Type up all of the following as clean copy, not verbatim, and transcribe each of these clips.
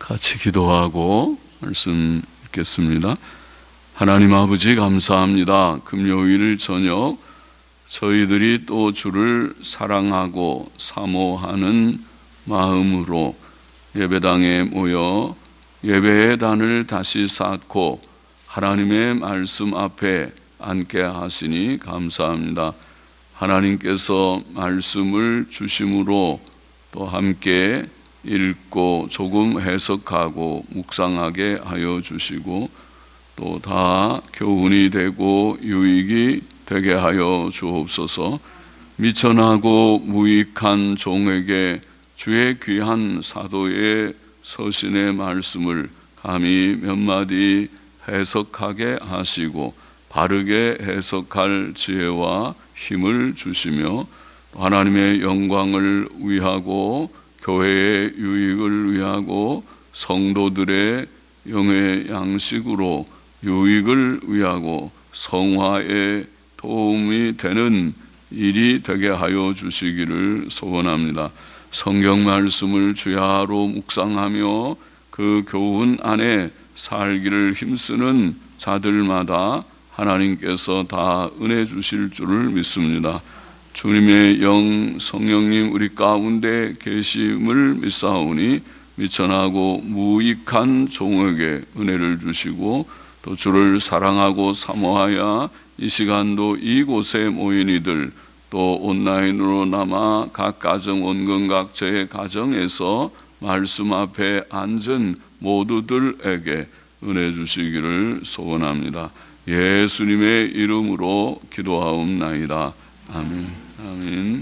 같이 기도하고 말씀 읽겠습니다. 하나님 아버지 감사합니다. 금요일 저녁 저희들이 또 주를 사랑하고 사모하는 마음으로 예배당에 모여 예배의 단을 다시 쌓고 하나님의 말씀 앞에 앉게 하시니 감사합니다. 하나님께서 말씀을 주심으로 또 함께 읽고 조금 해석하고 묵상하게 하여 주시고 또 다 교훈이 되고 유익이 되게 하여 주옵소서. 미천하고 무익한 종에게 주의 귀한 사도의 서신의 말씀을 감히 몇 마디 해석하게 하시고 바르게 해석할 지혜와 힘을 주시며 하나님의 영광을 위하고 교회의 유익을 위하고 성도들의 영의 양식으로 유익을 위하고 성화에 도움이 되는 일이 되게 하여 주시기를 소원합니다. 성경 말씀을 주야로 묵상하며 그 교훈 안에 살기를 힘쓰는 자들마다 하나님께서 다 은혜 주실 줄을 믿습니다. 주님의 영 성령님 우리 가운데 계심을 믿사오니 미천하고 무익한 종에게 은혜를 주시고 또 주를 사랑하고 사모하여 이 시간도 이곳에 모인 이들 또 온라인으로 남아 각 가정 원근각자의 가정에서 말씀 앞에 앉은 모두들에게 은혜 주시기를 소원합니다. 예수님의 이름으로 기도하옵나이다. 아멘. 아멘.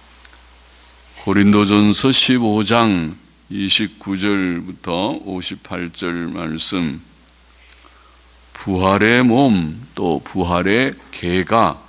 고린도전서 15장 29절부터 58절 말씀. 부활의 몸 또 부활의 계가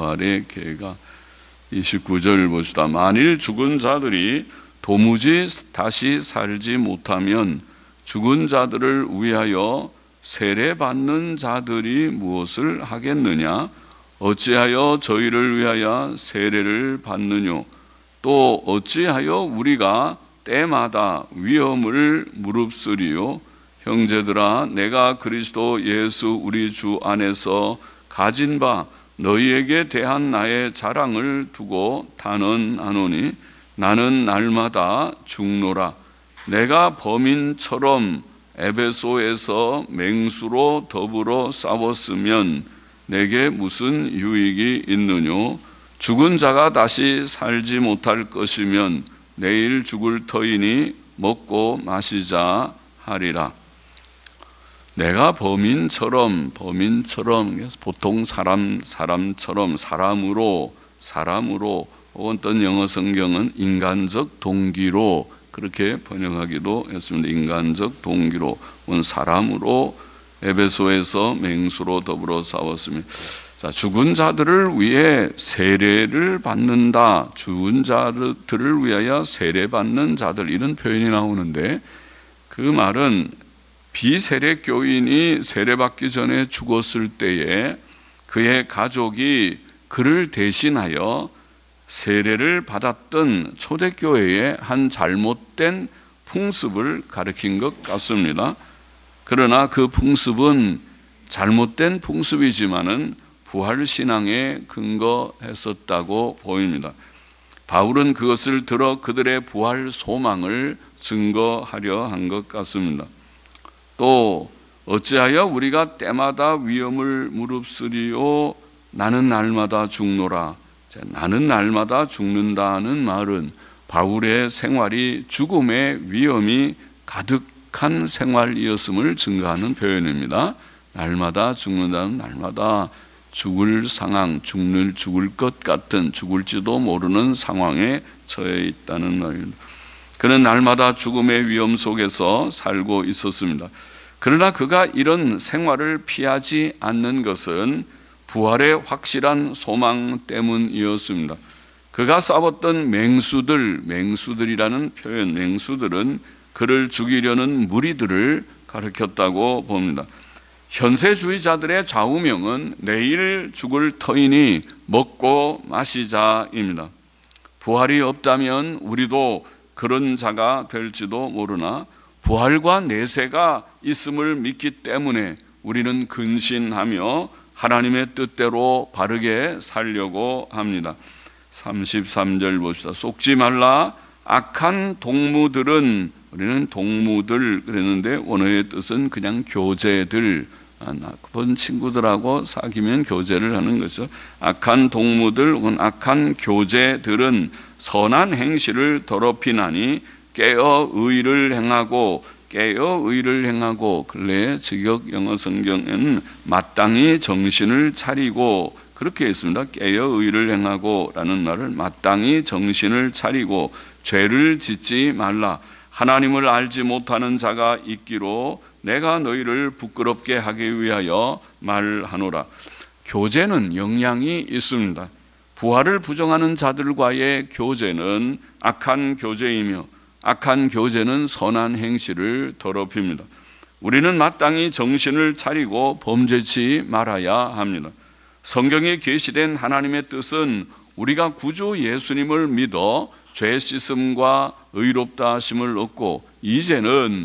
29절 보시다. 만일 죽은 자들이 도무지 다시 살지 못하면 죽은 자들을 위하여 세례받는 자들이 무엇을 하겠느냐? 어찌하여 저희를 위하여 세례를 받느뇨? 또 어찌하여 우리가 때마다 위험을 무릅쓰리요? 형제들아, 내가 그리스도 예수 우리 주 안에서 가진 바 너희에게 대한 나의 자랑을 두고 단언하노니 나는 날마다 죽노라. 내가 범인처럼 에베소에서 맹수로 더불어 싸웠으면 내게 무슨 유익이 있느뇨? 죽은 자가 다시 살지 못할 것이면 내일 죽을 터이니 먹고 마시자 하리라. 내가 범인처럼 보통 사람처럼 사람으로 어떤 영어 성경은 인간적 동기로 그렇게 번역하기도 했습니다. 인간적 동기로 사람으로 에베소에서 맹수로 더불어 싸웠으며 죽은 자들을 위해 세례를 받는다. 죽은 자들을 위하여 세례받는 자들 이런 표현이 나오는데 그 말은 비세례 교인이 세례받기 전에 죽었을 때에 그의 가족이 그를 대신하여 세례를 받았던 초대교회의 한 잘못된 풍습을 가리킨 것 같습니다. 그러나 그 풍습은 잘못된 풍습이지만은 부활신앙에 근거했었다고 보입니다. 바울은 그것을 들어 그들의 부활 소망을 증거하려 한 것 같습니다. 또 어찌하여 우리가 때마다 위험을 무릅쓰리요? 나는 날마다 죽노라. 나는 날마다 죽는다는 말은 바울의 생활이 죽음의 위험이 가득한 생활이었음을 증거하는 표현입니다. 날마다 죽는다는 날마다 죽을 상황, 죽을 것 같은 죽을지도 모르는 상황에 처해 있다는 말입니다. 그는 날마다 죽음의 위험 속에서 살고 있었습니다. 그러나 그가 이런 생활을 피하지 않는 것은 부활의 확실한 소망 때문이었습니다. 그가 싸웠던 맹수들이라는 표현, 맹수들은 그를 죽이려는 무리들을 가리켰다고 봅니다. 현세주의자들의 좌우명은 내일 죽을 터이니 먹고 마시자입니다. 부활이 없다면 우리도 그런 자가 될지도 모르나 부활과 내세가 있음을 믿기 때문에 우리는 근신하며 하나님의 뜻대로 바르게 살려고 합니다. 33절 봅시다. 속지 말라. 악한 동무들은, 우리는 동무들 그랬는데 원어의 뜻은 그냥 교제들, 나쁜 친구들하고 사귀면 교제를 하는 거죠. 악한 동무들 혹은 악한 교제들은 선한 행실을 더럽히나니 깨어 의를 행하고, 깨어 의를 행하고, 근래 직역 영어 성경에는 마땅히 정신을 차리고 그렇게 했습니다. 깨어 의를 행하고 라는 말을 마땅히 정신을 차리고 죄를 짓지 말라. 하나님을 알지 못하는 자가 있기로 내가 너희를 부끄럽게 하기 위하여 말하노라. 교제는 영향이 있습니다. 부활을 부정하는 자들과의 교제는 악한 교제이며 악한 교제는 선한 행실을 더럽힙니다. 우리는 마땅히 정신을 차리고 범죄치 말아야 합니다. 성경에 계시된 하나님의 뜻은 우리가 구주 예수님을 믿어 죄 씻음과 의롭다 하심을 얻고 이제는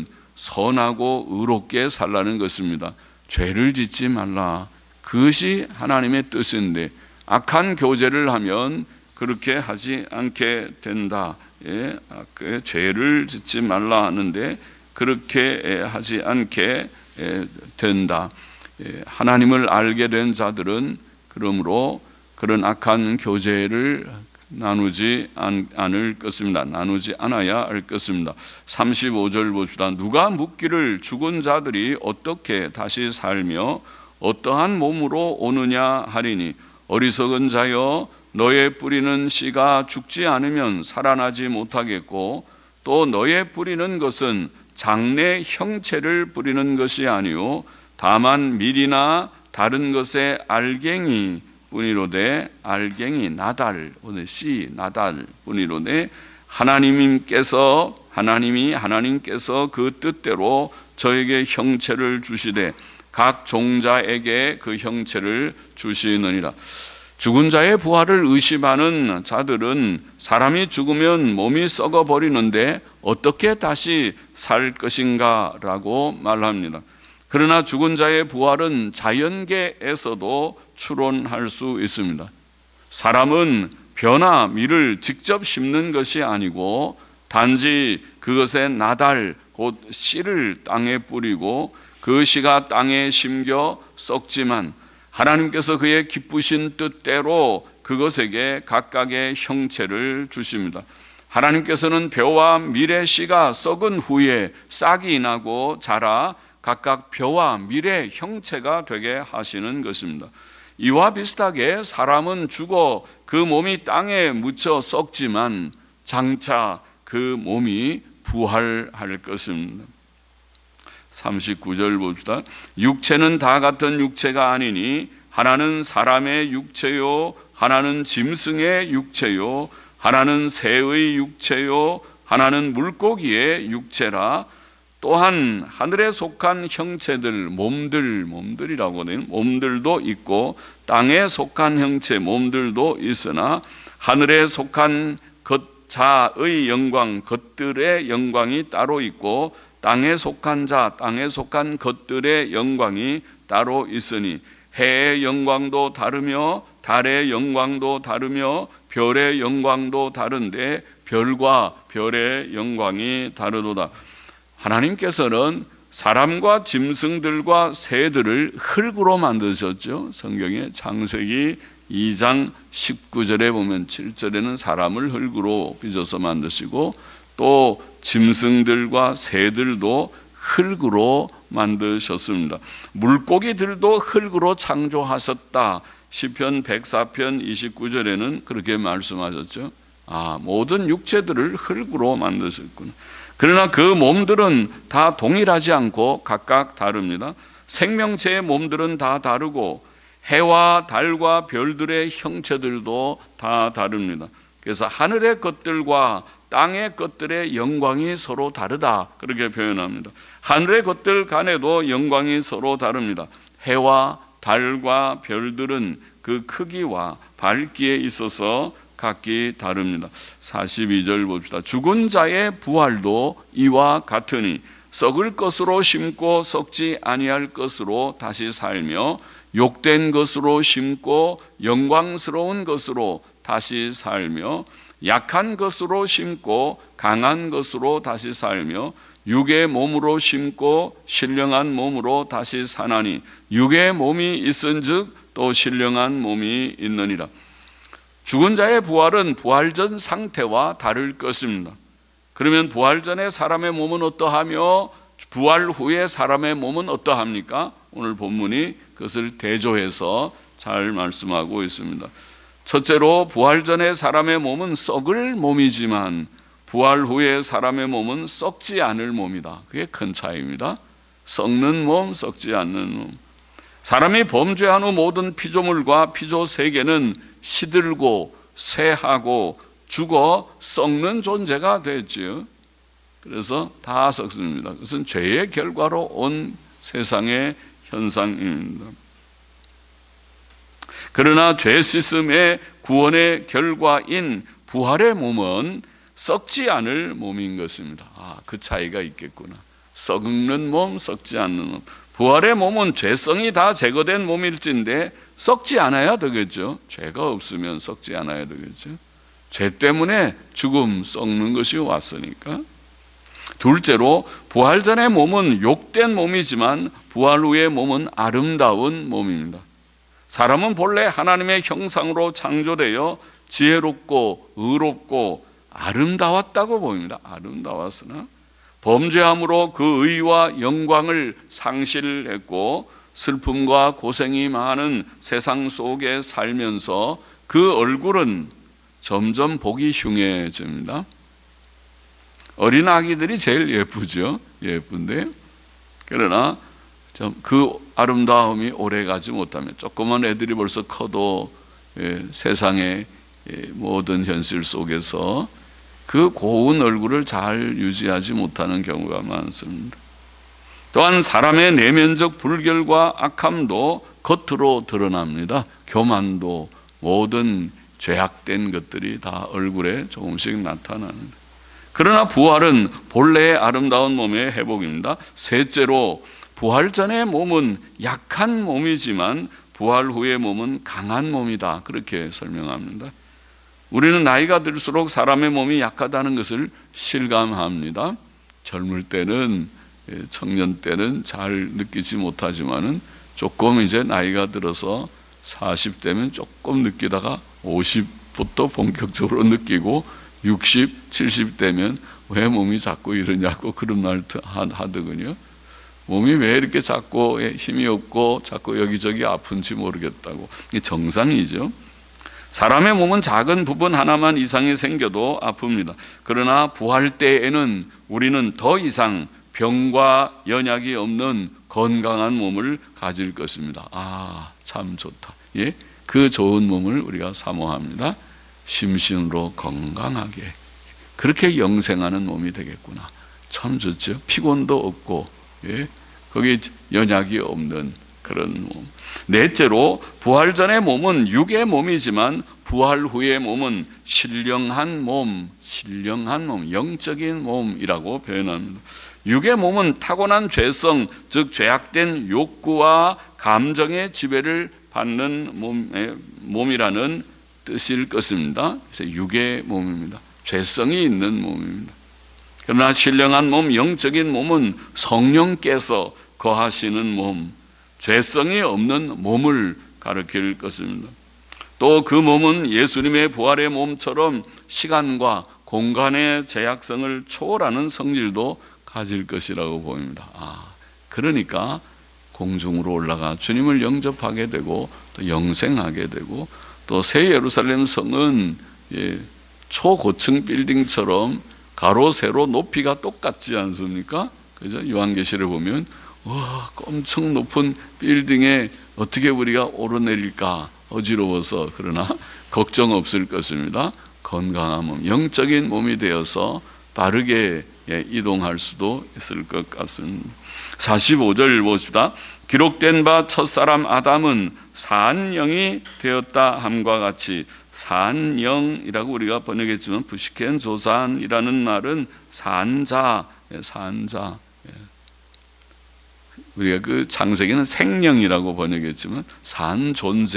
선하고 의롭게 살라는 것입니다. 죄를 짓지 말라. 그것이 하나님의 뜻인데 악한 교제를 하면 그렇게 하지 않게 된다. 예, 죄를 짓지 말라 하는데 그렇게 하지 않게 된다. 하나님을 알게 된 자들은 그러므로 그런 악한 교제를 나누지 않을 것입니다. 나누지 않아야 할 것입니다. 35절 봅시다. 누가 묻기를 죽은 자들이 어떻게 다시 살며 어떠한 몸으로 오느냐 하리니 어리석은 자여 너의 뿌리는 씨가 죽지 않으면 살아나지 못하겠고 또 너의 뿌리는 것은 장래 형체를 뿌리는 것이 아니요 다만 밀이나 다른 것의 알갱이 뿐이로되, 알갱이 나달 오늘 씨 나달 뿐이로되 하나님께서 그 뜻대로 저에게 형체를 주시되 각 종자에게 그 형체를 주시느니라. 죽은 자의 부활을 의심하는 자들은 사람이 죽으면 몸이 썩어버리는데 어떻게 다시 살 것인가 라고 말합니다. 그러나 죽은 자의 부활은 자연계에서도 추론할 수 있습니다. 사람은 벼나 밀을 직접 심는 것이 아니고 단지 그것의 나달 곧 씨를 땅에 뿌리고 그 씨가 땅에 심겨 썩지만 하나님께서 그의 기쁘신 뜻대로 그것에게 각각의 형체를 주십니다. 하나님께서는 벼와 밀의 씨가 썩은 후에 싹이 나고 자라 각각 벼와 밀의 형체가 되게 하시는 것입니다. 이와 비슷하게 사람은 죽어 그 몸이 땅에 묻혀 썩지만 장차 그 몸이 부활할 것입니다. 39절 봅시다. 육체는 다 같은 육체가 아니니 하나는 사람의 육체요 하나는 짐승의 육체요 하나는 새의 육체요 하나는 물고기의 육체라. 또한 하늘에 속한 형체들 몸들이라고 하는 몸들도 있고 땅에 속한 형체 몸들도 있으나 하늘에 속한 자의 영광 것들의 영광이 따로 있고 땅에 속한 땅에 속한 것들의 영광이 따로 있으니 해의 영광도 다르며 달의 영광도 다르며 별의 영광도 다른데 별과 별의 영광이 다르도다. 하나님께서는 사람과 짐승들과 새들을 흙으로 만드셨죠. 성경에 창세기 2장 19절에 보면 7절에는 사람을 흙으로 빚어서 만드시고 또 짐승들과 새들도 흙으로 만드셨습니다. 물고기들도 흙으로 창조하셨다. 시편 104편 29절에는 그렇게 말씀하셨죠. 모든 육체들을 흙으로 만드셨구나. 그러나 그 몸들은 다 동일하지 않고 각각 다릅니다. 생명체의 몸들은 다 다르고 해와 달과 별들의 형체들도 다 다릅니다. 그래서 하늘의 것들과 땅의 것들의 영광이 서로 다르다 그렇게 표현합니다. 하늘의 것들 간에도 영광이 서로 다릅니다. 해와 달과 별들은 그 크기와 밝기에 있어서 각기 다릅니다. 42절 봅시다. 죽은 자의 부활도 이와 같으니 썩을 것으로 심고 썩지 아니할 것으로 다시 살며 욕된 것으로 심고 영광스러운 것으로 다시 살며 약한 것으로 심고 강한 것으로 다시 살며 육의 몸으로 심고 신령한 몸으로 다시 사나니 육의 몸이 있은즉 또 신령한 몸이 있느니라. 죽은 자의 부활은 부활 전 상태와 다를 것입니다. 그러면 부활 전에 사람의 몸은 어떠하며 부활 후에 사람의 몸은 어떠합니까? 오늘 본문이 그것을 대조해서 잘 말씀하고 있습니다. 첫째로 부활 전에 사람의 몸은 썩을 몸이지만 부활 후에 사람의 몸은 썩지 않을 몸이다. 그게 큰 차이입니다. 썩는 몸, 썩지 않는 몸. 사람이 범죄한 후 모든 피조물과 피조 세계는 시들고 쇠하고 죽어 썩는 존재가 됐지요. 그래서 다 썩습니다. 그것은 죄의 결과로 온 세상의 현상입니다. 그러나 죄 씻음의 구원의 결과인 부활의 몸은 썩지 않을 몸인 것입니다. 그 차이가 있겠구나. 썩는 몸, 썩지 않는 몸. 부활의 몸은 죄성이 다 제거된 몸일진데 썩지 않아야 되겠죠. 죄가 없으면 썩지 않아야 되겠죠. 죄 때문에 죽음, 썩는 것이 왔으니까. 둘째로 부활 전의 몸은 욕된 몸이지만 부활 후의 몸은 아름다운 몸입니다. 사람은 본래 하나님의 형상으로 창조되어 지혜롭고 의롭고 아름다웠다고 보입니다. 아름다웠으나 범죄함으로 그 의와 영광을 상실했고 슬픔과 고생이 많은 세상 속에 살면서 그 얼굴은 점점 보기 흉해집니다. 어린 아기들이 제일 예쁘죠. 예쁜데 그러나 그 아름다움이 오래가지 못하면 조그만 애들이 벌써 커도 세상의 모든 현실 속에서 그 고운 얼굴을 잘 유지하지 못하는 경우가 많습니다. 또한 사람의 내면적 불결과 악함도 겉으로 드러납니다. 교만도 모든 죄악된 것들이 다 얼굴에 조금씩 나타납니다. 그러나 부활은 본래의 아름다운 몸의 회복입니다. 셋째로 부활 전의 몸은 약한 몸이지만 부활 후의 몸은 강한 몸이다. 그렇게 설명합니다. 우리는 나이가 들수록 사람의 몸이 약하다는 것을 실감합니다. 젊을 때는, 청년 때는 잘 느끼지 못하지만은 조금 이제 나이가 들어서 40대면 조금 느끼다가 50부터 본격적으로 느끼고 60, 70대면 왜 몸이 자꾸 이러냐고 그런 말 하더군요. 몸이 왜 이렇게 자꾸 힘이 없고 자꾸 여기저기 아픈지 모르겠다고. 이게 정상이죠. 사람의 몸은 작은 부분 하나만 이상이 생겨도 아픕니다. 그러나 부활 때에는 우리는 더 이상 병과 연약이 없는 건강한 몸을 가질 것입니다. 참 좋다. 예? 그 좋은 몸을 우리가 사모합니다. 심신으로 건강하게 그렇게 영생하는 몸이 되겠구나. 참 좋죠. 피곤도 없고 거기 연약이 없는 그런 몸. 넷째로 부활 전의 몸은 육의 몸이지만 부활 후의 몸은 신령한 몸, 영적인 몸이라고 표현합니다. 육의 몸은 타고난 죄성, 즉 죄악된 욕구와 감정의 지배를 받는 몸이라는 뜻일 것입니다. 그래서 육의 몸입니다. 죄성이 있는 몸입니다. 그러나 신령한 몸, 영적인 몸은 성령께서 거하시는 몸, 죄성이 없는 몸을 가리킬 것입니다. 또 그 몸은 예수님의 부활의 몸처럼 시간과 공간의 제약성을 초월하는 성질도 가질 것이라고 보입니다. 그러니까 공중으로 올라가 주님을 영접하게 되고 또 영생하게 되고 또 새 예루살렘 성은 초고층 빌딩처럼 가로 세로 높이가 똑같지 않습니까? 그죠? 요한계시를 보면 엄청 높은 빌딩에 어떻게 우리가 오르내릴까 어지러워서 그러나 걱정 없을 것입니다. 건강한 몸, 영적인 몸이 되어서 빠르게 이동할 수도 있을 것 같습니다. 45절 봅시다. 기록된 바 첫사람 아담은 산 영이 되었다 함과 같이 산 영이라고 우리가 번역했지만 부시켄 조산이라는 말은 산자 우리가 그 창세기는 생명이라고 번역했지만 산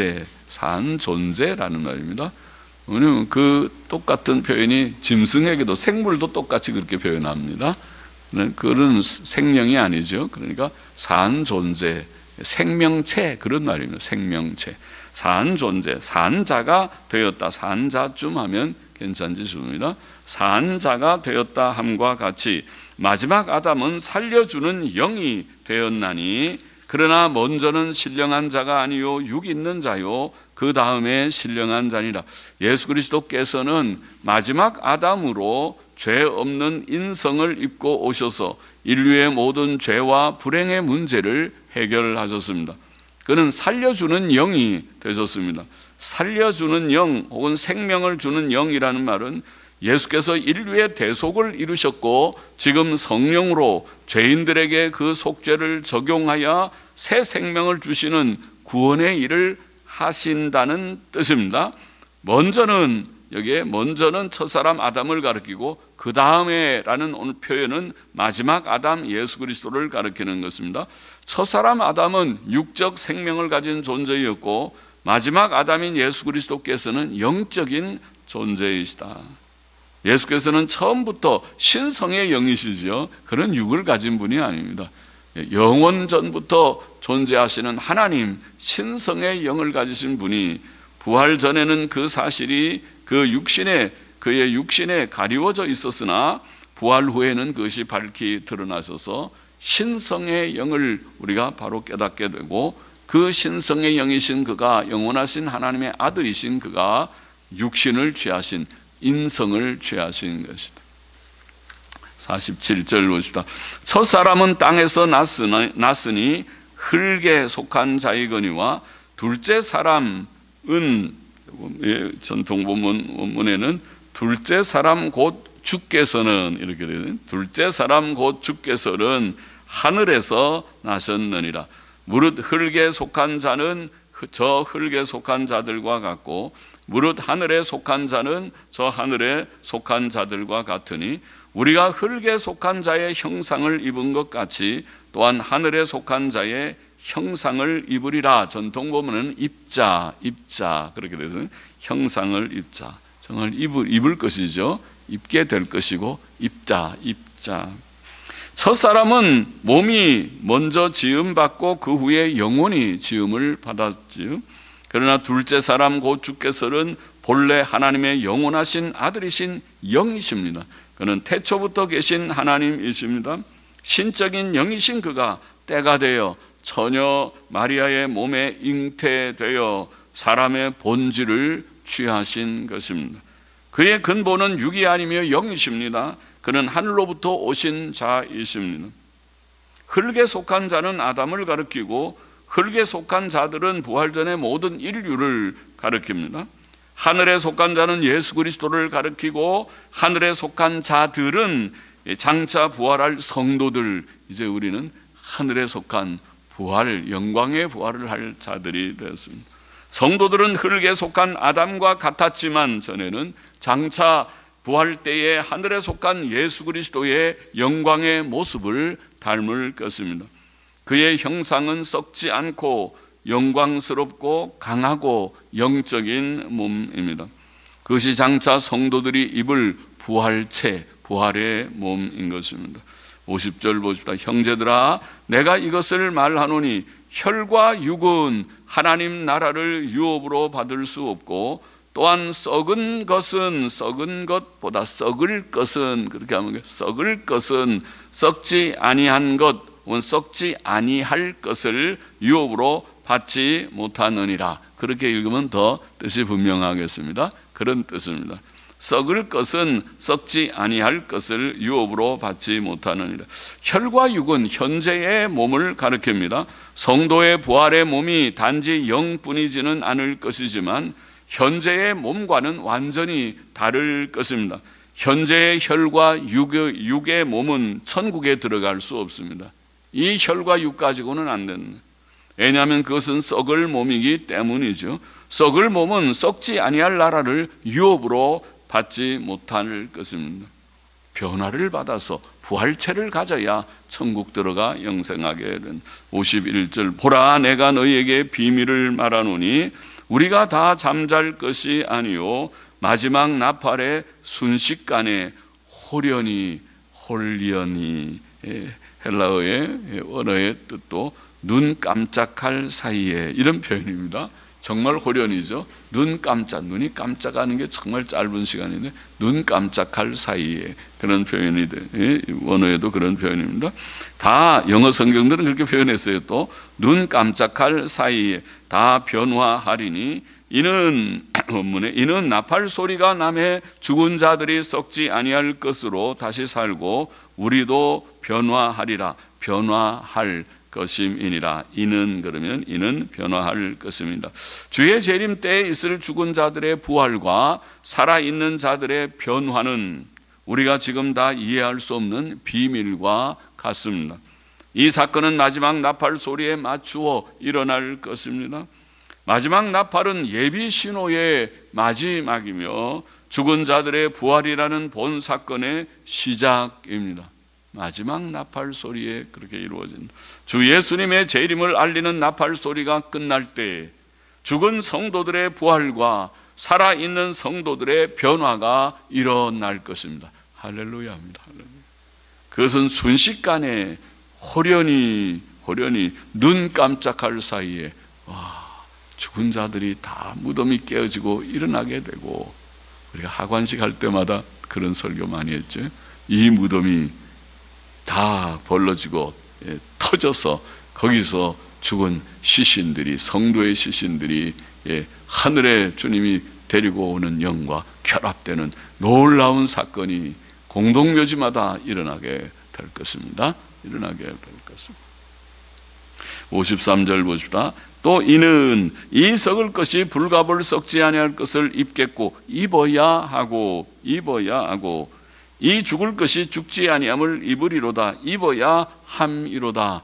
존재라는 말입니다. 왜냐하면 그 똑같은 표현이 짐승에게도, 생물도 똑같이 그렇게 표현합니다. 그런 생명이 아니죠. 그러니까 산 존재, 생명체, 그런 말입니다. 생명체, 산 존재, 산자가 되었다. 산자쯤 하면 괜찮지 싶습니다. 산자가 되었다 함과 같이 마지막 아담은 살려주는 영이 되었나니 그러나 먼저는 신령한 자가 아니요 육 있는 자요 그 다음에 신령한 자니라. 예수 그리스도께서는 마지막 아담으로 죄 없는 인성을 입고 오셔서 인류의 모든 죄와 불행의 문제를 해결하셨습니다. 그는 살려주는 영이 되셨습니다. 살려주는 영 혹은 생명을 주는 영이라는 말은 예수께서 인류의 대속을 이루셨고 지금 성령으로 죄인들에게 그 속죄를 적용하여 새 생명을 주시는 구원의 일을 하신다는 뜻입니다. 먼저는 첫사람 아담을 가리키고 그 다음에라는 오늘 표현은 마지막 아담 예수 그리스도를 가리키는 것입니다. 첫사람 아담은 육적 생명을 가진 존재였고 마지막 아담인 예수 그리스도께서는 영적인 존재이시다. 예수께서는 처음부터 신성의 영이시죠. 그런 육을 가진 분이 아닙니다. 영원 전부터 존재하시는 하나님, 신성의 영을 가지신 분이 부활 전에는 그 사실이 그의 육신에 가리워져 있었으나 부활 후에는 그것이 밝히 드러나셔서 신성의 영을 우리가 바로 깨닫게 되고 그 신성의 영이신 그가, 영원하신 하나님의 아들이신 그가 육신을 취하신, 인성을 취하신 것이다. 47절 보십시다. 첫사람은 땅에서 났으니 흙에 속한 자이거니와 둘째 사람은, 전통 원문에는 둘째 사람 곧 주께서는 이렇게 되는, 둘째 사람 곧 주께서는 하늘에서 나셨느니라. 무릇 흙에 속한 자는 저 흙에 속한 자들과 같고 무릇 하늘에 속한 자는 저 하늘에 속한 자들과 같으니 우리가 흙에 속한 자의 형상을 입은 것 같이 또한 하늘에 속한 자의 형상을 입으리라. 전통 보면은 입자 그렇게 돼서 형상을 입자, 정말 입을 것이죠. 입게 될 것이고 입자. 첫사람은 몸이 먼저 지음받고 그 후에 영혼이 지음을 받았지요. 그러나 둘째 사람 곧 주께서는 본래 하나님의 영원하신 아들이신 영이십니다. 그는 태초부터 계신 하나님이십니다. 신적인 영이신 그가 때가 되어 처녀 마리아의 몸에 잉태되어 사람의 본질을 취하신 것입니다. 그의 근본은 육이 아니며 영이십니다. 그는 하늘로부터 오신 자이십니다. 흙에 속한 자는 아담을 가리키고 흙에 속한 자들은 부활 전의 모든 인류를 가리킵니다. 하늘에 속한 자는 예수 그리스도를 가리키고 하늘에 속한 자들은 장차 부활할 성도들, 이제 우리는 하늘에 속한 부활, 영광의 부활을 할 자들이 되었습니다. 성도들은 흙에 속한 아담과 같았지만 전에는 장차 부활 때에 하늘에 속한 예수 그리스도의 영광의 모습을 닮을 것입니다. 그의 형상은 썩지 않고 영광스럽고 강하고 영적인 몸입니다. 그것이 장차 성도들이 입을 부활체, 부활의 몸인 것입니다. 50절 보십시다. 형제들아, 내가 이것을 말하노니 혈과 육은 하나님 나라를 유업으로 받을 수 없고 또한 썩은 것보다 썩을 것은, 그렇게 하면 썩을 것은 썩지 아니한 것 혹은 썩지 아니할 것을 유업으로 받지 못하느니라. 그렇게 읽으면 더 뜻이 분명하겠습니다. 그런 뜻입니다. 썩을 것은 썩지 아니할 것을 유업으로 받지 못하느니라. 혈과 육은 현재의 몸을 가리킵니다. 성도의 부활의 몸이 단지 영뿐이지는 않을 것이지만 현재의 몸과는 완전히 다를 것입니다. 현재의 혈과 육의 몸은 천국에 들어갈 수 없습니다. 이 혈과 육 가지고는 안 됩니다. 왜냐하면 그것은 썩을 몸이기 때문이죠. 썩을 몸은 썩지 아니할 나라를 유업으로 받지 못할 것입니다. 변화를 받아서 부활체를 가져야 천국 들어가 영생하게 된. 51절 보라 내가 너희에게 비밀을 말하노니 우리가 다 잠잘 것이 아니요 마지막 나팔의 순식간에 호련히 홀련히, 헬라어의 언어의 뜻도 눈 깜짝할 사이에, 이런 표현입니다. 정말 호련이죠. 눈이 깜짝하는 게 정말 짧은 시간인데 눈 깜짝할 사이에, 그런 표현이 돼. 원어에도 그런 표현입니다. 다 영어 성경들은 그렇게 표현했어요. 또 눈 깜짝할 사이에 다 변화하리니 이는 원문에 이는 나팔 소리가 나매 죽은 자들이 썩지 아니할 것으로 다시 살고 우리도 변화하리라. 변화할 것임이니라. 이는 그러면 이는 변화할 것입니다. 주의 재림 때에 있을 죽은 자들의 부활과 살아있는 자들의 변화는 우리가 지금 다 이해할 수 없는 비밀과 같습니다. 이 사건은 마지막 나팔 소리에 맞추어 일어날 것입니다. 마지막 나팔은 예비 신호의 마지막이며 죽은 자들의 부활이라는 본 사건의 시작입니다. 마지막 나팔 소리에 그렇게 이루어진다. 주 예수님의 재림을 알리는 나팔 소리가 끝날 때 죽은 성도들의 부활과 살아있는 성도들의 변화가 일어날 것입니다. 할렐루야입니다. 할렐루야. 그것은 순식간에 호련히 눈 깜짝할 사이에 죽은 자들이 다 무덤이 깨어지고 일어나게 되고, 우리가 하관식 할 때마다 그런 설교 많이 했죠. 이 무덤이 다 벌러지고 터져서 거기서 죽은 시신들이, 성도의 시신들이 하늘에 주님이 데리고 오는 영과 결합되는 놀라운 사건이 공동묘지마다 일어나게 될 것입니다. 일어나게 될 것입니다. 53절 보십시다. 또 이는 이 썩을 것이 불갑을 썩지 아니할 것을 입겠고 입어야 하고 이 죽을 것이 죽지 아니함을 입으리로다. 입어야 함이로다.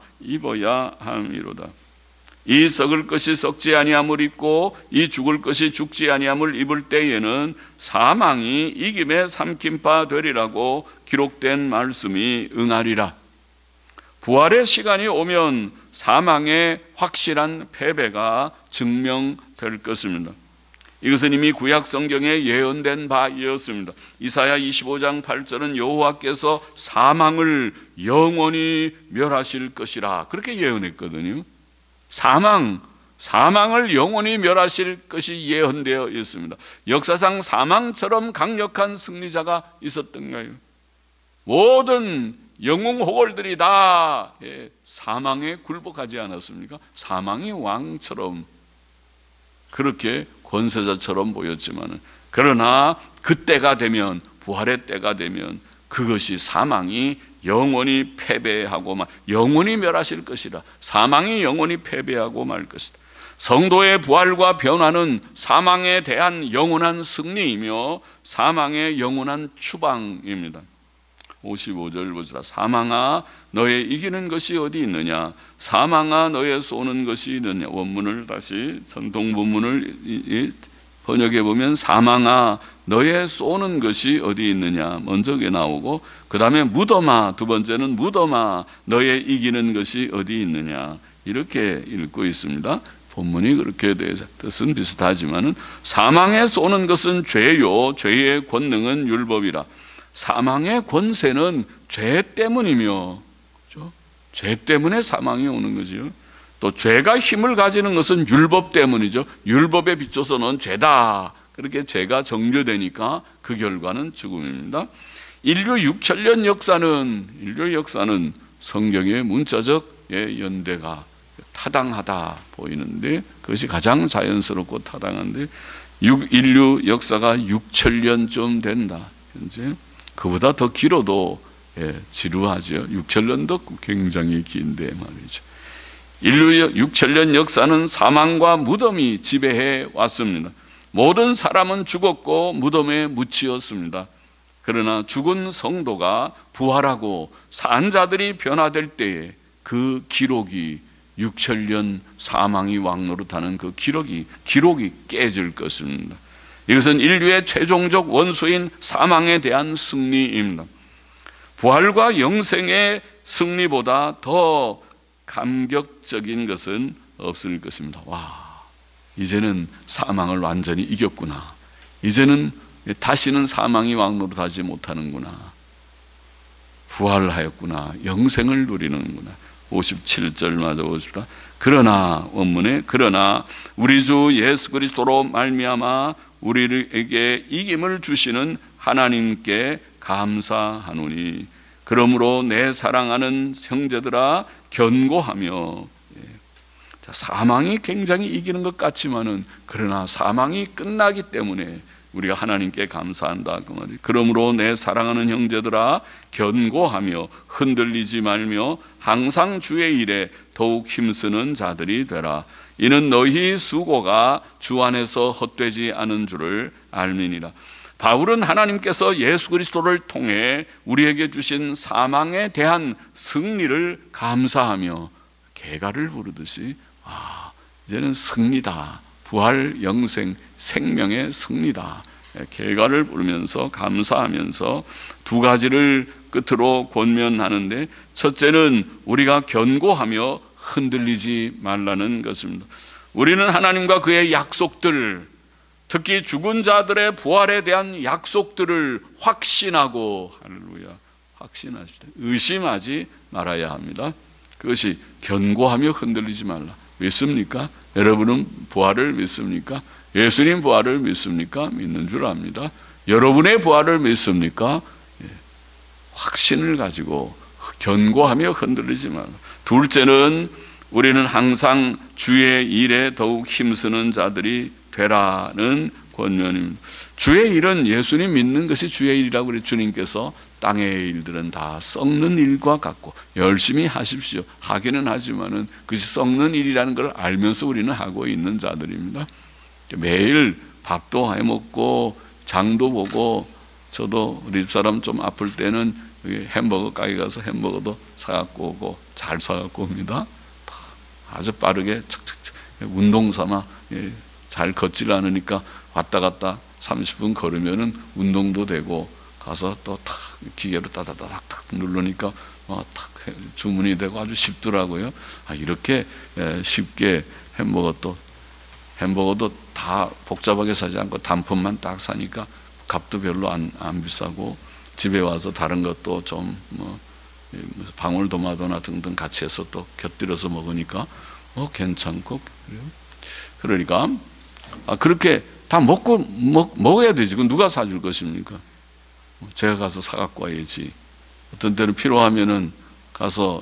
이 썩을 것이 썩지 아니함을 입고 이 죽을 것이 죽지 아니함을 입을 때에는 사망이 이김에 삼킨바 되리라고 기록된 말씀이 응하리라. 부활의 시간이 오면 사망의 확실한 패배가 증명될 것입니다. 이것은 이미 구약 성경에 예언된 바이었습니다. 이사야 25장 8절은 여호와께서 사망을 영원히 멸하실 것이라, 그렇게 예언했거든요. 사망을 영원히 멸하실 것이 예언되어 있습니다. 역사상 사망처럼 강력한 승리자가 있었던가요? 모든 영웅 호걸들이 다 사망에 굴복하지 않았습니까? 사망이 왕처럼 그렇게 권세자처럼 보였지만, 그러나 그때가 되면, 부활의 때가 되면 그것이 사망이 영원히 패배하고 영원히 멸하실 것이라. 사망이 영원히 패배하고 말 것이다. 성도의 부활과 변화는 사망에 대한 영원한 승리이며 사망의 영원한 추방입니다. 55절 보시라. 사망아 너의 이기는 것이 어디 있느냐? 사망아 너의 쏘는 것이 있느냐? 원문을 다시 전통 본문을 번역해 보면 사망아 너의 쏘는 것이 어디 있느냐 먼저 나오고, 그 다음에 무덤아, 두 번째는 무덤아 너의 이기는 것이 어디 있느냐, 이렇게 읽고 있습니다. 본문이 그렇게 돼서 뜻은 비슷하지만은 사망에 쏘는 것은 죄요 죄의 권능은 율법이라. 사망의 권세는 죄 때문이며, 그렇죠? 죄 때문에 사망이 오는 거죠. 또 죄가 힘을 가지는 것은 율법 때문이죠. 율법에 비춰서는 죄다, 그렇게 죄가 정죄되니까 그 결과는 죽음입니다. 인류 6천년 역사는 성경의 문자적 연대가 타당하다 보이는데, 그것이 가장 자연스럽고 타당한데, 인류 역사가 6천년 좀 된다. 현재 그보다 더 길어도 지루하죠. 6천년도 굉장히 긴데 말이죠. 인류의 6천년 역사는 사망과 무덤이 지배해 왔습니다. 모든 사람은 죽었고 무덤에 묻히었습니다. 그러나 죽은 성도가 부활하고 산 자들이 변화될 때에 그 기록이 6천년 사망이 왕노릇하는 그 기록이 깨질 것입니다. 이것은 인류의 최종적 원수인 사망에 대한 승리입니다. 부활과 영생의 승리보다 더 감격적인 것은 없을 것입니다. 와, 이제는 사망을 완전히 이겼구나. 이제는 다시는 사망이 왕노릇하지 못하는구나. 부활하였구나. 영생을 누리는구나. 57절 맞아 보십시다. 그러나 원문에 그러나 우리 주 예수 그리스도로 말미암아 우리에게 이김을 주시는 하나님께 감사하노니 그러므로 내 사랑하는 형제들아 견고하며, 사망이 굉장히 이기는 것 같지만은 그러나 사망이 끝나기 때문에 우리가 하나님께 감사한다 그 말이에요. 그러므로 내 사랑하는 형제들아 견고하며 흔들리지 말며 항상 주의 일에 더욱 힘쓰는 자들이 되라. 이는 너희 수고가 주 안에서 헛되지 않은 줄을 알미니라. 바울은 하나님께서 예수 그리스도를 통해 우리에게 주신 사망에 대한 승리를 감사하며 개가를 부르듯이 이제는 승리다. 부활, 영생, 생명의 승리다. 개가를 부르면서 감사하면서 두 가지를 끝으로 권면하는데, 첫째는 우리가 견고하며 흔들리지 말라는 것입니다. 우리는 하나님과 그의 약속들, 특히 죽은 자들의 부활에 대한 약속들을 확신하고, 할렐루야, 확신하시되 의심하지 말아야 합니다. 그것이 견고하며 흔들리지 말라. 믿습니까? 여러분은 부활을 믿습니까? 예수님 부활을 믿습니까? 믿는 줄 압니다. 여러분의 부활을 믿습니까? 확신을 가지고 견고하며 흔들리지 말라. 둘째는 우리는 항상 주의 일에 더욱 힘쓰는 자들이 되라는 권면입니다. 주의 일은 예수님 믿는 것이 주의 일이라고 우리 주님께서 땅의 일들은 다 썩는 일과 같고 열심히 하십시오. 하기는 하지만은 그것이 썩는 일이라는 걸 알면서 우리는 하고 있는 자들입니다. 매일 밥도 해 먹고 장도 보고, 저도 우리 집사람 좀 아플 때는 햄버거 가게 가서 햄버거도 사갖고 오고 잘 사갖고 옵니다. 아주 빠르게 척척척 운동 삼아, 잘 걷질 않으니까 왔다 갔다 30분 걸으면은 운동도 되고, 가서 또 탁 기계로 따다다닥 누르니까 탁 주문이 되고 아주 쉽더라고요. 이렇게 쉽게 햄버거도 다 복잡하게 사지 않고 단품만 딱 사니까 값도 별로 안 비싸고, 집에 와서 다른 것도 좀 방울토마토나 등등 같이 해서 또 곁들여서 먹으니까 괜찮고 그래요. 그러니까 그렇게 다 먹어야 되지. 그건 누가 사줄 것입니까? 제가 가서 사갖고 와야지. 어떤 때는 필요하면은 가서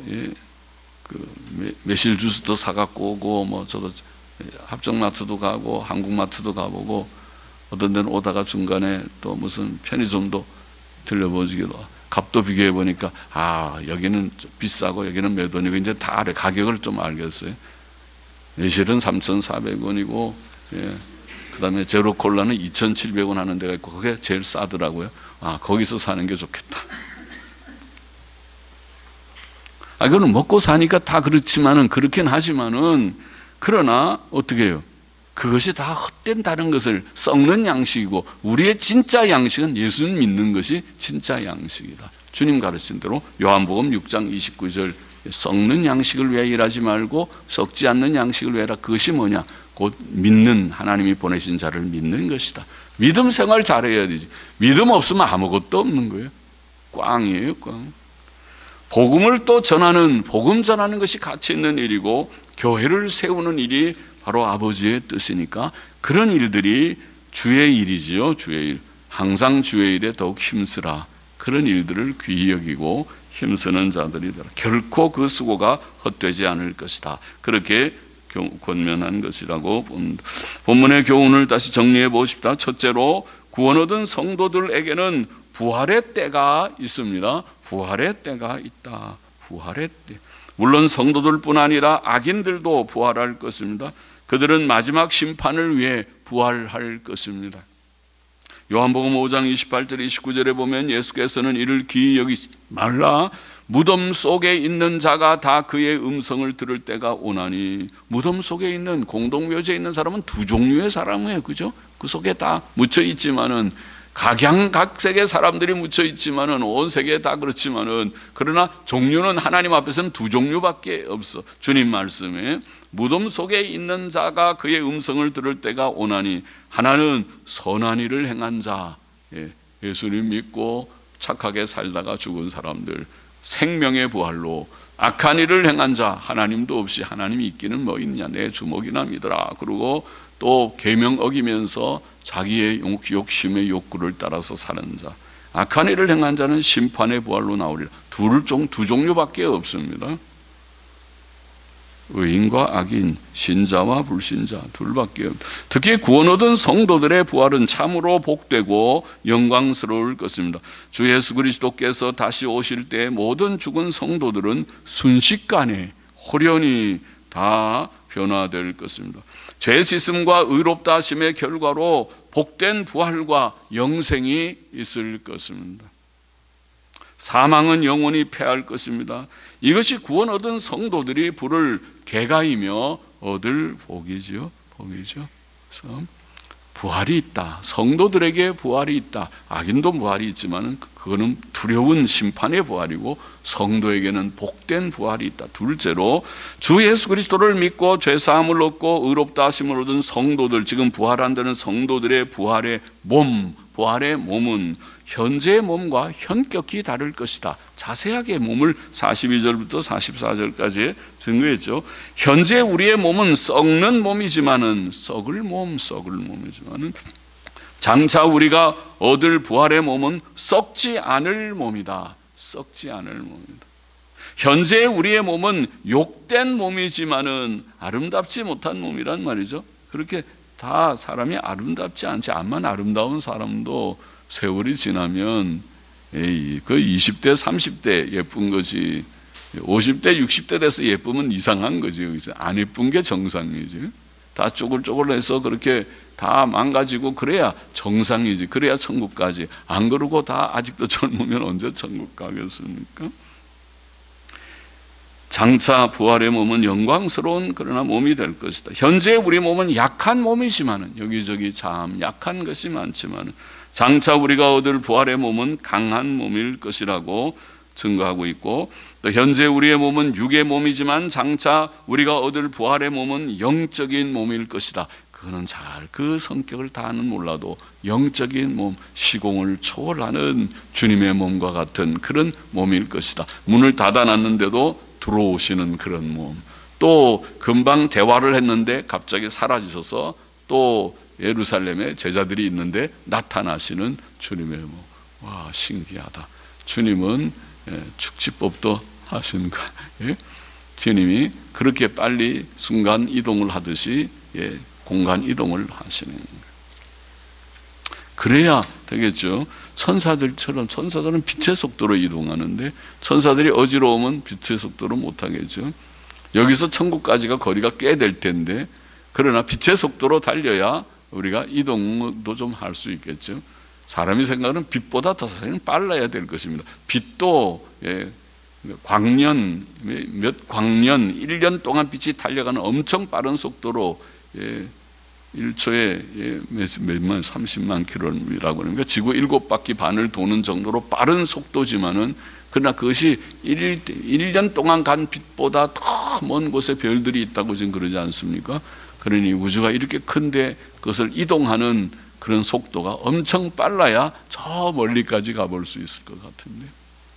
매실 주스도 사갖고 오고, 저도 합정마트도 가고 한국마트도 가보고, 어떤 데는 오다가 중간에 또 무슨 편의점도 들려보기도, 값도 비교해 보니까 여기는 비싸고 여기는 몇 원이고 이제 다 알아요. 가격을 좀 알겠어요. 매실은 3,400원이고, 그 다음에 제로콜라는 2,700원 하는 데가 있고, 그게 제일 싸더라고요. 거기서 사는 게 좋겠다. 그거는 먹고 사니까 다 그렇지만은, 그렇긴 하지만은, 그러나 어떻게 해요? 그것이 다 헛된 다른 것을, 썩는 양식이고, 우리의 진짜 양식은 예수님 믿는 것이 진짜 양식이다. 주님 가르친 대로 요한복음 6장 29절, 썩는 양식을 위하여 일하지 말고 썩지 않는 양식을 위하여. 그것이 뭐냐? 곧 믿는, 하나님이 보내신 자를 믿는 것이다. 믿음 생활 잘해야 되지. 믿음 없으면 아무것도 없는 거예요. 꽝이에요, 꽝. 복음을 또 전하는, 복음 전하는 것이 가치 있는 일이고, 교회를 세우는 일이 바로 아버지의 뜻이니까 그런 일들이 주의 일이지요. 주의 일. 항상 주의 일에 더욱 힘쓰라. 그런 일들을 귀히 여기고 힘쓰는 자들이 되라. 결코 그 수고가 헛되지 않을 것이다. 그렇게 권면한 것이라고 봅니다. 본문의 교훈을 다시 정리해 보십시다. 첫째로, 구원 얻은 성도들에게는 부활의 때가 있습니다. 부활의 때가 있다. 부활의 때. 물론 성도들뿐 아니라 악인들도 부활할 것입니다. 그들은 마지막 심판을 위해 부활할 것입니다. 요한복음 5장 28절 29절에 보면 예수께서는 이를 기이 여기지 말라. 무덤 속에 있는 자가 다 그의 음성을 들을 때가 오나니. 무덤 속에 있는, 공동묘지에 있는 사람은 두 종류의 사람이에요. 그죠? 그 속에 다 묻혀 있지만은 각양각색의 사람들이 묻혀 있지만은 온 세계에 다 그렇지만은 그러나 종류는 하나님 앞에서는 두 종류밖에 없어. 주님 말씀에 무덤 속에 있는 자가 그의 음성을 들을 때가 오나니 하나는 선한 일을 행한 자, 예수님 믿고 착하게 살다가 죽은 사람들 생명의 부활로, 악한 일을 행한 자, 하나님도 없이 하나님이 있기는 뭐 있냐, 내 주먹이나 믿어라. 그리고 또 계명 어기면서 자기의 욕심의 욕구를 따라서 사는 자, 악한 일을 행한 자는 심판의 부활로 나오리라. 두 종류밖에 없습니다. 의인과 악인, 신자와 불신자 둘밖에 없다. 특히 구원 얻은 성도들의 부활은 참으로 복되고 영광스러울 것입니다. 주 예수 그리스도께서 다시 오실 때 모든 죽은 성도들은 순식간에 호련히 다 변화될 것입니다. 죄 씻음과 의롭다 하심의 결과로 복된 부활과 영생이 있을 것입니다. 사망은 영원히 패할 것입니다. 이것이 구원 얻은 성도들이 부를 계가이며 얻을 복이죠. 그래서 부활이 있다. 성도들에게 부활이 있다. 악인도 부활이 있지만은 그거는 두려운 심판의 부활이고 성도에게는 복된 부활이 있다. 둘째로 주 예수 그리스도를 믿고 죄 사함을 얻고 의롭다 하심을 얻은 성도들, 지금 부활 안 되는 성도들의 부활의 몸은 현재의 몸과 현격히 다를 것이다. 자세하게 몸을 42절부터 44절까지 증거했죠. 현재 우리의 몸은 썩는 몸이지만은 썩을 몸이지만은 장차 우리가 얻을 부활의 몸은 썩지 않을 몸이다. 현재 우리의 몸은 욕된 몸이지만은 아름답지 못한 몸이란 말이죠. 그렇게 다 사람이 아름답지 않지. 암만 아름다운 사람도 세월이 지나면 그 20대 30대 예쁜 거지 50대 60대 돼서 예쁘면 이상한 거지. 여기서 안 예쁜 게 정상이지. 다 쪼글쪼글해서 그렇게 다 망가지고 그래야 정상이지. 그래야 천국 가지. 안 그러고 다 아직도 젊으면 언제 천국 가겠습니까? 장차 부활의 몸은 영광스러운 그러나 몸이 될 것이다. 현재 우리 몸은 약한 몸이지만은 여기저기 참 약한 것이 많지만은 장차 우리가 얻을 부활의 몸은 강한 몸일 것이라고 증거하고 있고, 또 현재 우리의 몸은 육의 몸이지만 장차 우리가 얻을 부활의 몸은 영적인 몸일 것이다. 그거는 잘 그 성격을 다는 몰라도 영적인 몸, 시공을 초월하는 주님의 몸과 같은 그런 몸일 것이다. 문을 닫아놨는데도 들어오시는 그런 몸. 또 금방 대화를 했는데 갑자기 사라지셔서 또 예루살렘에 제자들이 있는데 나타나시는 주님의 몸. 와, 신기하다. 주님은 축지법도 하시는 거. 주님이 그렇게 빨리 순간 이동을 하듯이 공간 이동을 하시는 거예요. 그래야 되겠죠. 천사들은 빛의 속도로 이동하는데 천사들이 어지러우면 빛의 속도로 못 하겠죠. 여기서 천국까지가 거리가 꽤 될 텐데, 그러나 빛의 속도로 달려야 우리가 이동도 좀 할 수 있겠죠. 사람이 생각하는 빛보다 더 사실은 빨라야 될 것입니다. 빛도 광년, 1년 동안 빛이 달려가는 엄청 빠른 속도로 1초에 몇만 30만 킬로미터라고 하니까 지구 7바퀴 반을 도는 정도로 빠른 속도지만은, 그러나 그것이 1년 동안 간 빛보다 더 먼 곳에 별들이 있다고 지금 그러지 않습니까? 그러니 우주가 이렇게 큰데 그것을 이동하는 그런 속도가 엄청 빨라야 저 멀리까지 가볼 수 있을 것 같은데,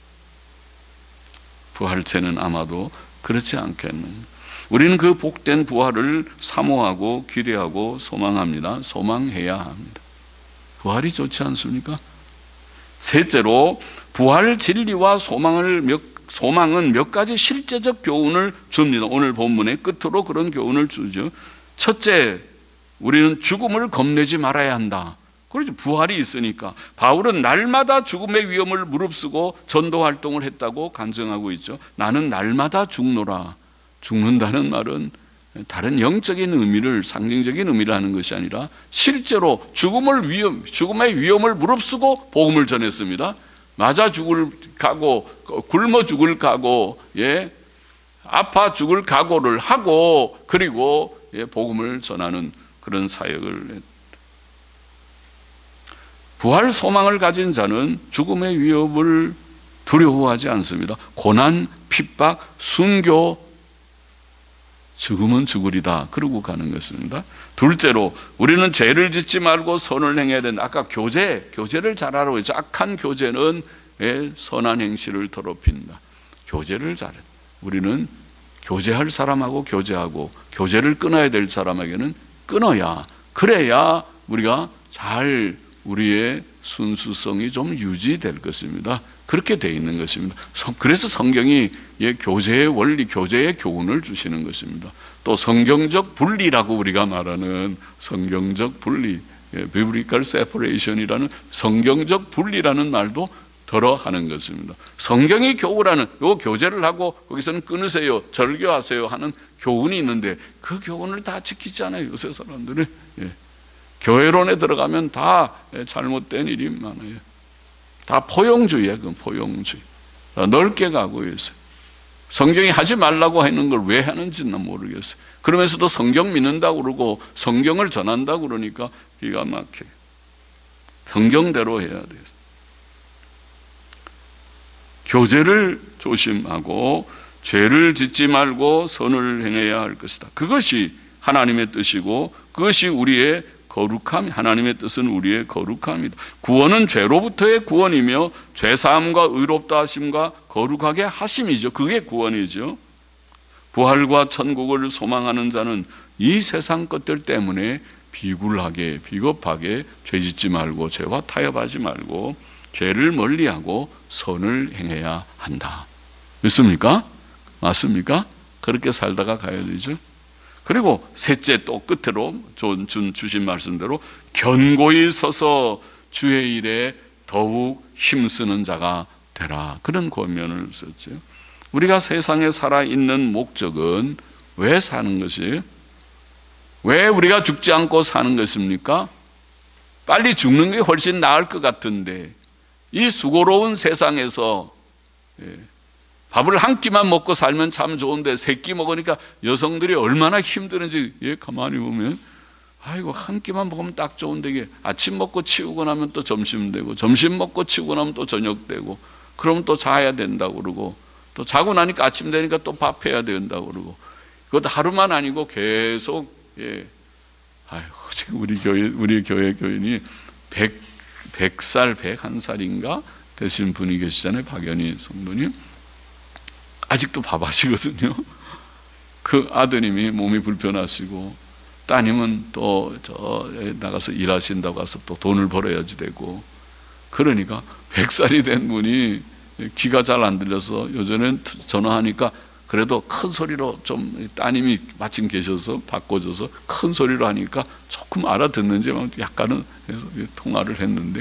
부활체는 아마도 그렇지 않겠는가. 우리는 그 복된 부활을 사모하고 기대하고 소망합니다. 소망해야 합니다. 부활이 좋지 않습니까? 셋째로 부활 진리와 소망은 몇 가지 실제적 교훈을 줍니다. 오늘 본문의 끝으로 그런 교훈을 주죠. 첫째, 우리는 죽음을 겁내지 말아야 한다. 그렇죠. 부활이 있으니까. 바울은 날마다 죽음의 위험을 무릅쓰고 전도 활동을 했다고 간증하고 있죠. 나는 날마다 죽노라. 죽는다는 말은 다른 영적인 의미를, 상징적인 의미를 하는 것이 아니라 실제로 죽음의 위험을 무릅쓰고 복음을 전했습니다. 맞아 죽을 각오, 굶어 죽을 각오, 아파 죽을 각오를 하고, 그리고 복음을 전하는 그런 사역을 했다. 부활 소망을 가진 자는 죽음의 위협을 두려워하지 않습니다. 고난, 핍박, 순교, 죽으면 죽으리다 그러고 가는 것입니다. 둘째로 우리는 죄를 짓지 말고 선을 행해야 된다. 아까 교제를 잘하라고 했죠. 악한 교제는 선한 행실을 더럽힌다. 교제를 잘해. 우리는 교제할 사람하고 교제하고 교제를 끊어야 될 사람에게는 끊어야, 그래야 우리가 잘 우리의 순수성이 좀 유지될 것입니다. 그렇게 되어 있는 것입니다. 그래서 성경이 교제의 원리, 교제의 교훈을 주시는 것입니다. 또 성경적 분리라고 우리가 말하는 성경적 분리, biblical separation이라는 성경적 분리라는 말도 들어 하는 것입니다. 성경이 교훈하는 요 교제를 하고 거기서는 끊으세요, 절교하세요 하는 교훈이 있는데 그 교훈을 다 지키지 않아요. 요새 사람들은. 교회론에 들어가면 다 잘못된 일이 많아요. 다 포용주의예요. 그 포용주의. 넓게 가고 있어요. 성경이 하지 말라고 하는 걸 왜 하는지는 모르겠어요. 그러면서도 성경 믿는다고 그러고 성경을 전한다고 그러니까 기가 막혀요. 성경대로 해야 돼요. 교제를 조심하고 죄를 짓지 말고 선을 행해야 할 것이다. 그것이 하나님의 뜻이고 그것이 우리의 거룩함, 하나님의 뜻은 우리의 거룩함이다. 구원은 죄로부터의 구원이며 죄사함과 의롭다 하심과 거룩하게 하심이죠. 그게 구원이죠. 부활과 천국을 소망하는 자는 이 세상 것들 때문에 비굴하게, 비겁하게 죄짓지 말고 죄와 타협하지 말고 죄를 멀리하고 선을 행해야 한다. 믿습니까? 맞습니까? 그렇게 살다가 가야 되죠. 그리고 셋째, 또 끝으로 주신 말씀대로 견고히 서서 주의 일에 더욱 힘쓰는 자가 되라. 그런 권면을 썼죠. 우리가 세상에 살아있는 목적은 왜 사는 것이에요? 왜 우리가 죽지 않고 사는 것입니까? 빨리 죽는 게 훨씬 나을 것 같은데 이 수고로운 세상에서 밥을 한 끼만 먹고 살면 참 좋은데 세 끼 먹으니까 여성들이 얼마나 힘드는지 가만히 보면 아이고 한 끼만 먹으면 딱 좋은데 이게 아침 먹고 치우고 나면 또 점심 되고 점심 먹고 치우고 나면 또 저녁 되고 그럼 또 자야 된다고 그러고 또 자고 나니까 아침 되니까 또 밥 해야 된다고 그러고 그것도 하루만 아니고 계속 아이고 지금 우리 교회 교인이 100살 101살인가 되신 분이 계시잖아요. 박연희 성도님. 아직도 밥하시거든요. 그 아드님이 몸이 불편하시고 따님은 또 나가서 일하신다고 해서 또 돈을 벌어야지 되고 그러니까 100살이 된 분이 귀가 잘 안 들려서 요즘엔 전화하니까 그래도 큰 소리로 좀 따님이 마침 계셔서 바꿔줘서 큰 소리로 하니까 조금 알아듣는지 약간은 통화를 했는데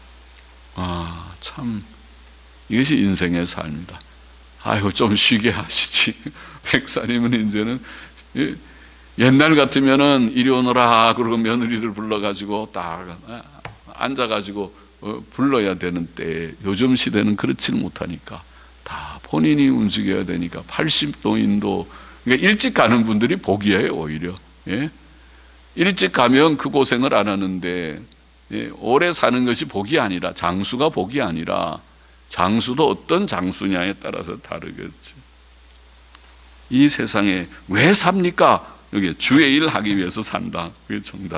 참 이것이 인생의 삶이다. 아이고 좀 쉬게 하시지. 100살이면 이제는 옛날 같으면은 이리 오너라 그러고 며느리들 불러가지고 딱 앉아가지고 불러야 되는 때 요즘 시대는 그렇지는 못하니까 다 본인이 움직여야 되니까 80노인도 그러니까 일찍 가는 분들이 복이에요. 오히려 일찍 가면 그 고생을 안 하는데 오래 사는 것이 복이 아니라 장수가 복이 아니라 장수도 어떤 장수냐에 따라서 다르겠지. 이 세상에 왜 삽니까? 여기 주의 일 하기 위해서 산다. 그게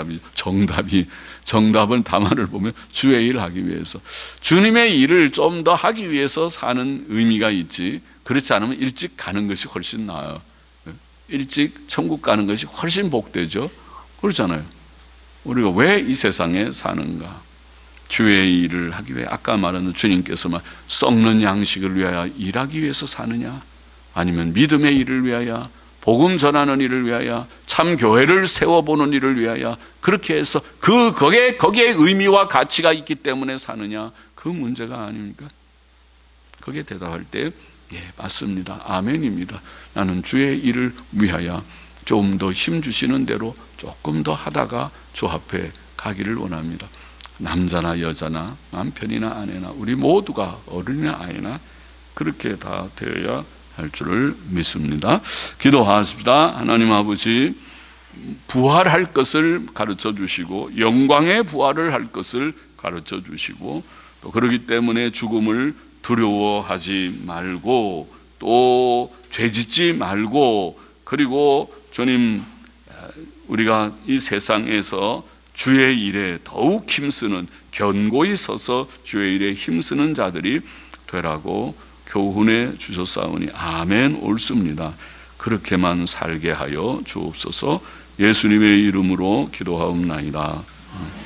정답은 답안을 보면 주의 일 하기 위해서. 주님의 일을 좀 더 하기 위해서 사는 의미가 있지. 그렇지 않으면 일찍 가는 것이 훨씬 나아요. 일찍 천국 가는 것이 훨씬 복되죠. 그렇잖아요. 우리가 왜 이 세상에 사는가? 주의 일을 하기 위해 아까 말하는 주님께서만 썩는 양식을 위하여 일하기 위해서 사느냐? 아니면 믿음의 일을 위하여 복음 전하는 일을 위하여 참 교회를 세워보는 일을 위하여 그렇게 해서 거기에 의미와 가치가 있기 때문에 사느냐? 그 문제가 아닙니까? 거기에 대답할 때 맞습니다. 아멘입니다. 나는 주의 일을 위하여 좀 더 힘주시는 대로 조금 더 하다가 주 앞에 가기를 원합니다. 남자나 여자나 남편이나 아내나 우리 모두가 어른이나 아이나 그렇게 다 되어야 할 줄을 믿습니다. 기도하십시다. 하나님 아버지 부활할 것을 가르쳐 주시고 영광의 부활을 할 것을 가르쳐 주시고, 또 그렇기 때문에 죽음을 두려워하지 말고 또 죄짓지 말고, 그리고 주님, 우리가 이 세상에서 주의 일에 더욱 힘쓰는, 견고히 서서 주의 일에 힘쓰는 자들이 되라고 교훈해 주셨사오니 아멘. 옳습니다. 그렇게만 살게 하여 주옵소서. 예수님의 이름으로 기도하옵나이다.